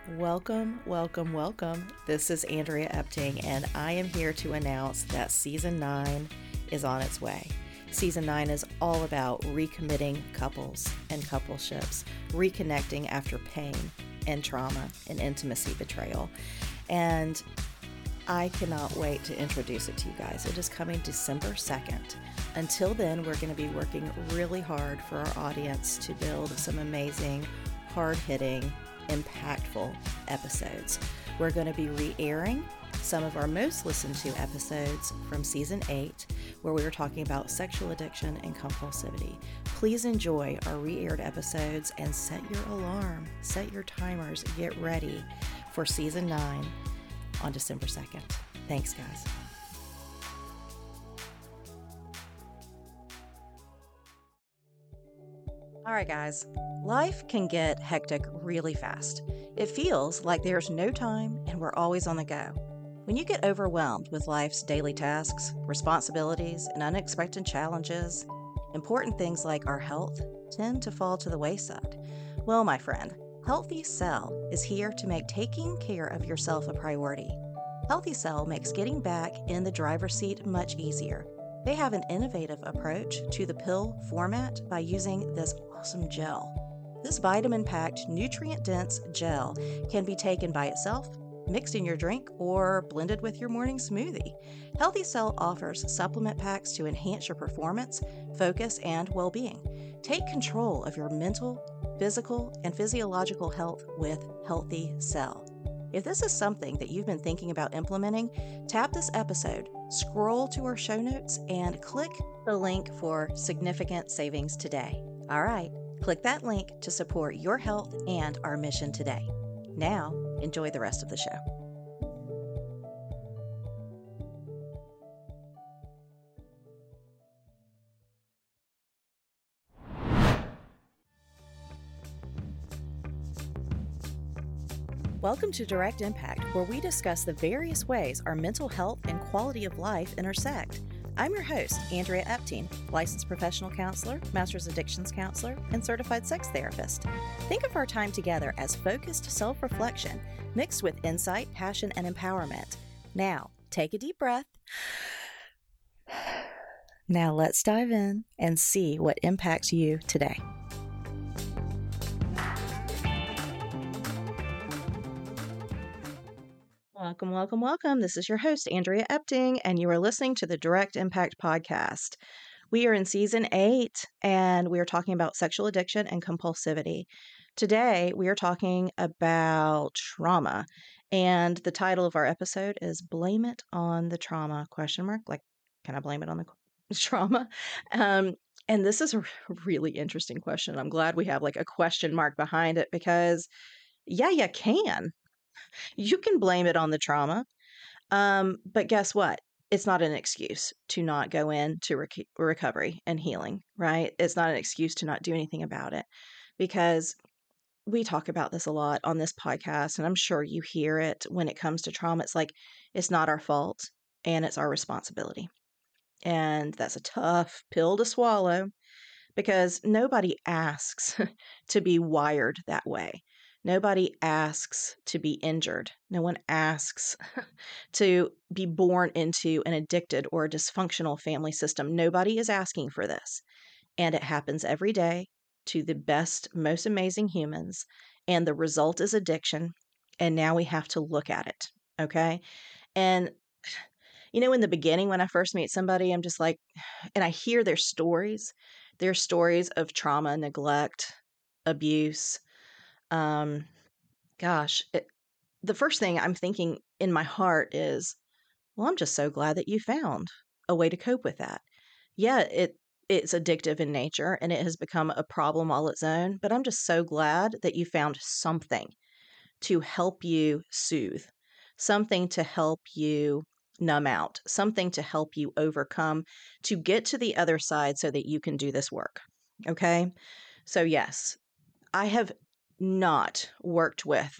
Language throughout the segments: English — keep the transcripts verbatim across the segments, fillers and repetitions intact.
Welcome, welcome, welcome. This is Andrea Epting, and I am here to announce that Season nine is on its way. Season nine is all about recommitting couples and coupleships, reconnecting after pain and trauma and intimacy betrayal. And I cannot wait to introduce it to you guys. It is coming December second. Until then, we're going to be working really hard for our audience to build some amazing, hard-hitting, impactful episodes. We're going to be re-airing some of our most listened to episodes from season eight, where we were talking about sexual addiction and compulsivity. Please enjoy our re-aired episodes and set your alarm, set your timers, get ready for season nine on December second. Thanks, guys. All right, guys. Life can get hectic really fast. It feels like there's no time and we're always on the go. When you get overwhelmed with life's daily tasks, responsibilities, and unexpected challenges, important things like our health tend to fall to the wayside. Well, my friend, Healthy Cell is here to make taking care of yourself a priority. Healthy Cell makes getting back in the driver's seat much easier. They have an innovative approach to the pill format by using this awesome gel. This vitamin-packed, nutrient-dense gel can be taken by itself, mixed in your drink, or blended with your morning smoothie. Healthy Cell offers supplement packs to enhance your performance, focus, and well-being. Take control of your mental, physical, and physiological health with Healthy Cell. If this is something that you've been thinking about implementing, tap this episode, scroll to our show notes, and click the link for significant savings today. All right, click that link to support your health and our mission today. Now, enjoy the rest of the show. Welcome to Direct Impact, where we discuss the various ways our mental health and quality of life intersect. I'm your host, Andrea Epting, licensed professional counselor, master's addictions counselor, and certified sex therapist. Think of our time together as focused self-reflection mixed with insight, passion, and empowerment. Now, take a deep breath. Now let's dive in and see what impacts you today. Welcome, welcome, welcome. This is your host, Andrea Epting, and you are listening to the Direct Impact Podcast. We are in season eight, and we are talking about sexual addiction and compulsivity. Today, we are talking about trauma, and the title of our episode is Blame It on the Trauma, question mark, like, can I blame it on the trauma? Um, and this is a really interesting question. I'm glad we have like a question mark behind it because, yeah, you can. You can blame it on the trauma, um, but guess what? It's not an excuse to not go into rec- recovery and healing, right? It's not an excuse to not do anything about it, because we talk about this a lot on this podcast, and I'm sure you hear it when it comes to trauma. It's like, it's not our fault and it's our responsibility. And that's a tough pill to swallow because nobody asks to be wired that way. Nobody asks to be injured. No one asks to be born into an addicted or a dysfunctional family system. Nobody is asking for this. And it happens every day to the best, most amazing humans. And the result is addiction. And now we have to look at it. Okay. And, you know, in the beginning, when I first meet somebody, I'm just like, and I hear their stories, their stories of trauma, neglect, abuse. Um, gosh, it, the first thing I'm thinking in my heart is, well, I'm just so glad that you found a way to cope with that. Yeah, it it's addictive in nature and it has become a problem all its own, but I'm just so glad that you found something to help you soothe, something to help you numb out, something to help you overcome, to get to the other side so that you can do this work. Okay? So yes, I have not worked with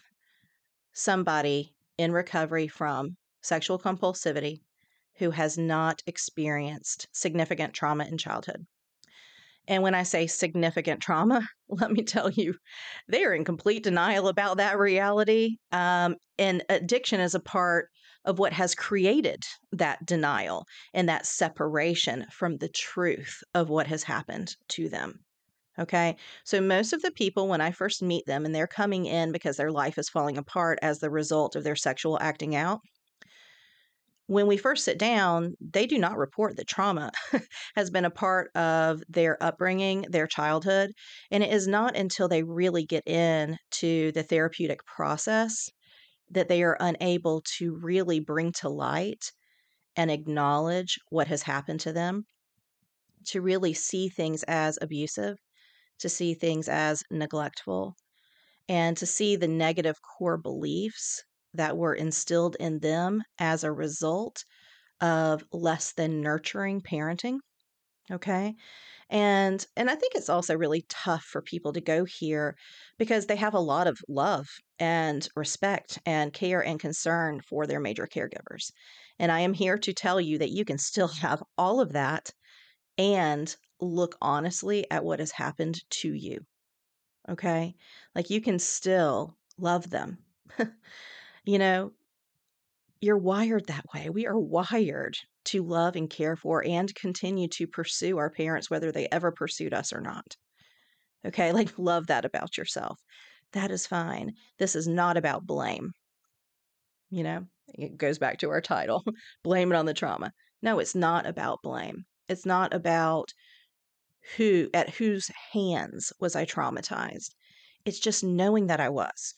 somebody in recovery from sexual compulsivity who has not experienced significant trauma in childhood. And when I say significant trauma, let me tell you, they are in complete denial about that reality. Um, and addiction is a part of what has created that denial and that separation from the truth of what has happened to them. Okay. So most of the people, when I first meet them and they're coming in because their life is falling apart as the result of their sexual acting out, when we first sit down, they do not report that trauma has been a part of their upbringing, their childhood. And it is not until they really get into the therapeutic process that they are unable to really bring to light and acknowledge what has happened to them, to really see things as abusive, to see things as neglectful, and to see the negative core beliefs that were instilled in them as a result of less than nurturing parenting. Okay. And and I think it's also really tough for people to go here because they have a lot of love and respect and care and concern for their major caregivers. And I am here to tell you that you can still have all of that and look honestly at what has happened to you. Okay? Like you can still love them. You know, you're wired that way. We are wired to love and care for and continue to pursue our parents, whether they ever pursued us or not. Okay, like love that about yourself. That is fine. This is not about blame. You know, it goes back to our title blame it on the trauma. No, it's not about blame. It's not about who, at whose hands was I traumatized. It's just knowing that I was.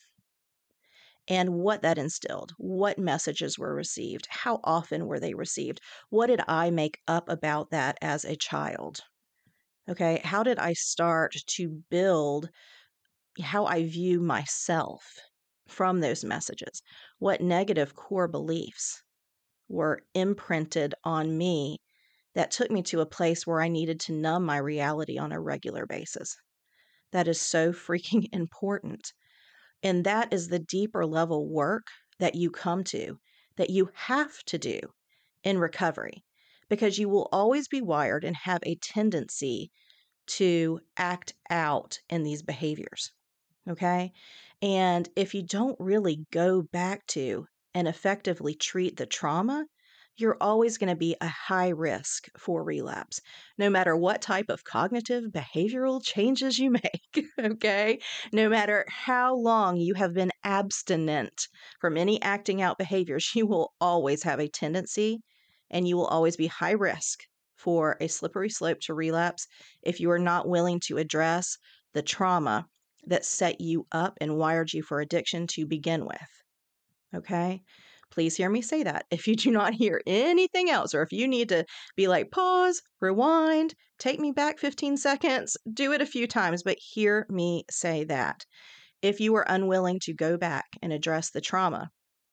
And what that instilled, what messages were received, how often were they received, what did I make up about that as a child? Okay, how did I start to build how I view myself from those messages? What negative core beliefs were imprinted on me that took me to a place where I needed to numb my reality on a regular basis? That is so freaking important. And that is the deeper level work that you come to, that you have to do in recovery, because you will always be wired and have a tendency to act out in these behaviors. Okay. And if you don't really go back to and effectively treat the trauma, you're always going to be a high risk for relapse, no matter what type of cognitive behavioral changes you make. Okay. No matter how long you have been abstinent from any acting out behaviors, you will always have a tendency and you will always be high risk for a slippery slope to relapse if you are not willing to address the trauma that set you up and wired you for addiction to begin with. Okay? Please hear me say that. If you do not hear anything else, or if you need to be like, pause, rewind, take me back fifteen seconds, do it a few times, but hear me say that. If you are unwilling to go back and address the trauma,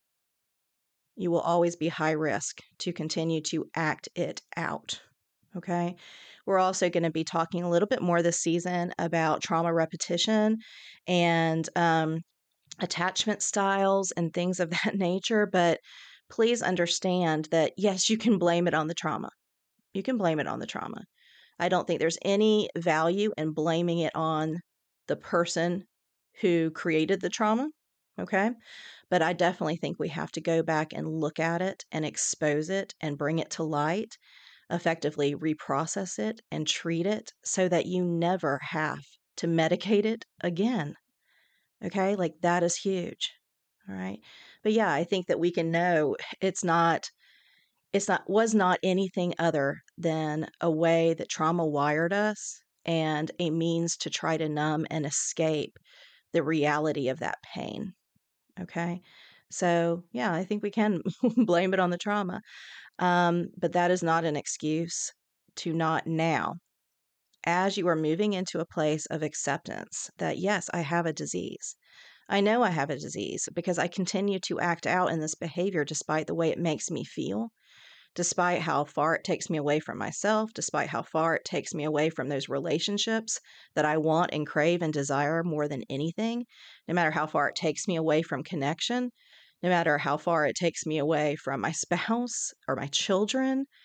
you will always be high risk to continue to act it out. Okay. We're also going to be talking a little bit more this season about trauma repetition and um, attachment styles and things of that nature. But please understand that, yes, you can blame it on the trauma. You can blame it on the trauma. I don't think there's any value in blaming it on the person who created the trauma. Okay. But I definitely think we have to go back and look at it and expose it and bring it to light, effectively reprocess it and treat it so that you never have to medicate it again. Okay. Like that is huge. All right. But yeah, I think that we can know it's not, it's not, was not anything other than a way that trauma wired us and a means to try to numb and escape the reality of that pain. Okay. So yeah, I think we can blame it on the trauma. Um, but that is not an excuse to not now, as you are moving into a place of acceptance that, yes, I have a disease. I know I have a disease because I continue to act out in this behavior despite the way it makes me feel, despite how far it takes me away from myself, despite how far it takes me away from those relationships that I want and crave and desire more than anything, no matter how far it takes me away from connection, no matter how far it takes me away from my spouse or my children,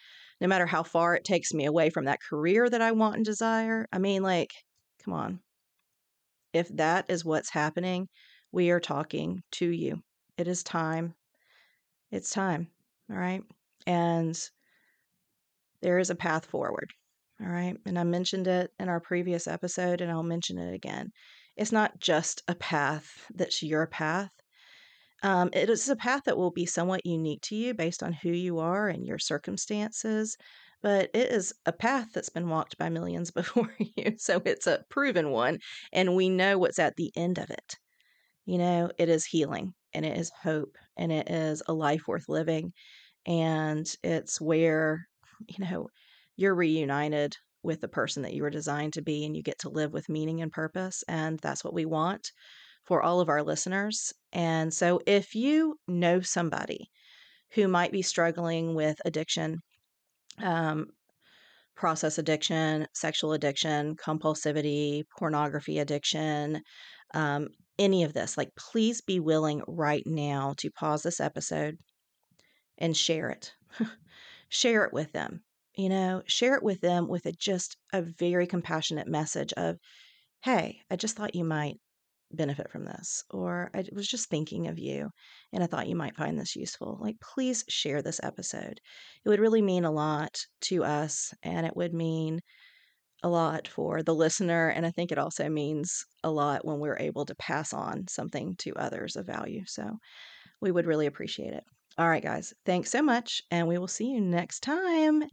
no matter how far it takes me away from that career that I want and desire. I mean, like, come on. If that is what's happening, we are talking to you. It is time. It's time. All right. And there is a path forward. All right. And I mentioned it in our previous episode, and I'll mention it again. It's not just a path that's your path. Um, it is a path that will be somewhat unique to you based on who you are and your circumstances, but it is a path that's been walked by millions before you. So it's a proven one, and we know what's at the end of it. You know, it is healing, and it is hope, and it is a life worth living. And it's where, you know, you're reunited with the person that you were designed to be, and you get to live with meaning and purpose. And that's what we want for all of our listeners. And so if you know somebody who might be struggling with addiction, um, process addiction, sexual addiction, compulsivity, pornography addiction, um, any of this, like, please be willing right now to pause this episode and share it. Share it with them. You know, share it with them with a, just a very compassionate message of, hey, I just thought you might benefit from this, or I was just thinking of you and I thought you might find this useful. Like, please share this episode. It would really mean a lot to us, and it would mean a lot for the listener. And I think it also means a lot when we're able to pass on something to others of value. So we would really appreciate it. All right, guys, thanks so much, and we will see you next time.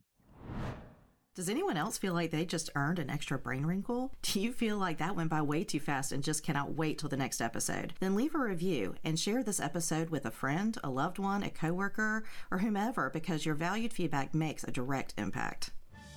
Does anyone else feel like they just earned an extra brain wrinkle? Do you feel like that went by way too fast and just cannot wait till the next episode? Then leave a review and share this episode with a friend, a loved one, a coworker, or whomever, because your valued feedback makes a direct impact.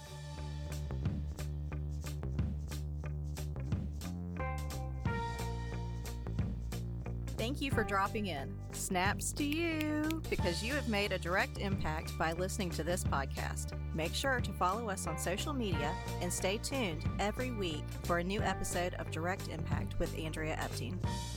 Thank you for dropping in. Snaps to you, because you have made a direct impact by listening to this podcast. Make sure to follow us on social media and stay tuned every week for a new episode of Direct Impact with Andrea Epting.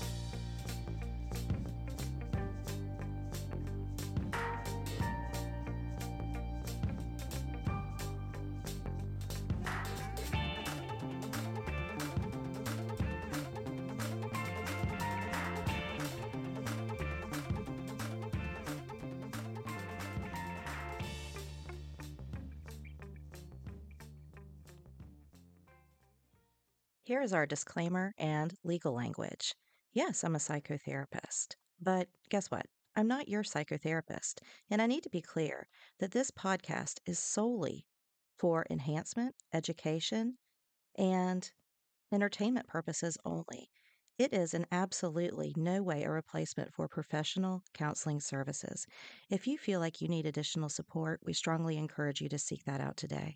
Here is our disclaimer and legal language. Yes, I'm a psychotherapist, but guess what? I'm not your psychotherapist, and I need to be clear that this podcast is solely for enhancement, education, and entertainment purposes only. It is in absolutely no way a replacement for professional counseling services. If you feel like you need additional support, we strongly encourage you to seek that out today.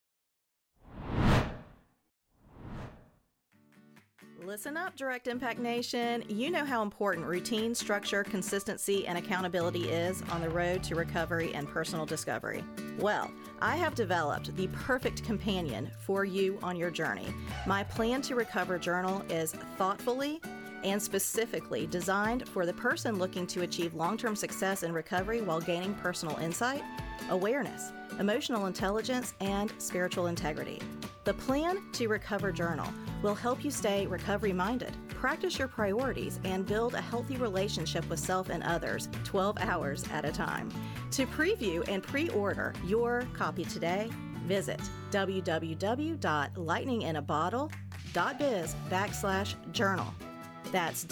Listen up, Direct Impact Nation. You know how important routine, structure, consistency, and accountability is on the road to recovery and personal discovery. Well, I have developed the perfect companion for you on your journey. My Plan to Recover journal is thoughtfully and specifically designed for the person looking to achieve long-term success in recovery while gaining personal insight, awareness, emotional intelligence, and spiritual integrity. The Plan to Recover journal will help you stay recovery-minded, practice your priorities, and build a healthy relationship with self and others twelve hours at a time. To preview and pre-order your copy today, visit www.lightninginabottle.biz backslash journal. That's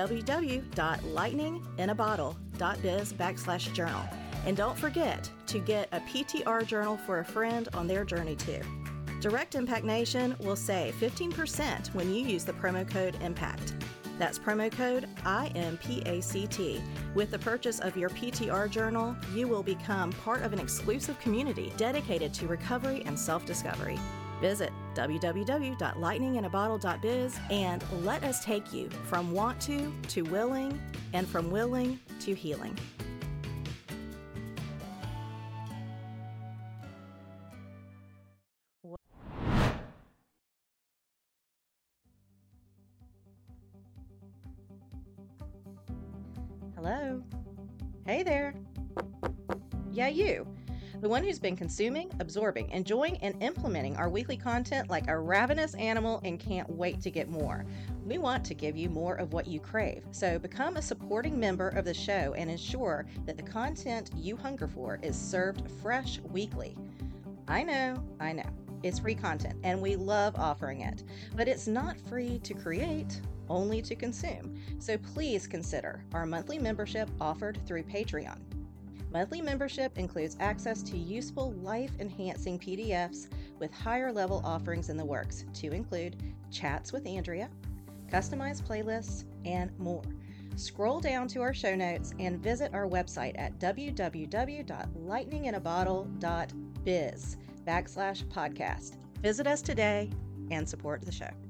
www.lightninginabottle.biz backslash journal. And don't forget to get a P T R journal for a friend on their journey too. Direct Impact Nation will save fifteen percent when you use the promo code IMPACT. That's promo code I M P A C T. With the purchase of your P T R journal, you will become part of an exclusive community dedicated to recovery and self-discovery. Visit www.lightninginabottle.biz and let us take you from want to to willing, and from willing to healing. Hello? Hey there. Yeah, you. The one who's been consuming, absorbing, enjoying, and implementing our weekly content like a ravenous animal and can't wait to get more. We want to give you more of what you crave, so become a supporting member of the show and ensure that the content you hunger for is served fresh weekly. I know, I know, it's free content and we love offering it, but it's not free to create, only to consume. So please consider our monthly membership offered through Patreon. Monthly membership includes access to useful, life-enhancing P D Fs with higher-level offerings in the works, to include chats with Andrea, customized playlists, and more. Scroll down to our show notes and visit our website at w w w dot lightning in a bottle dot biz backslash podcast. Visit us today and support the show.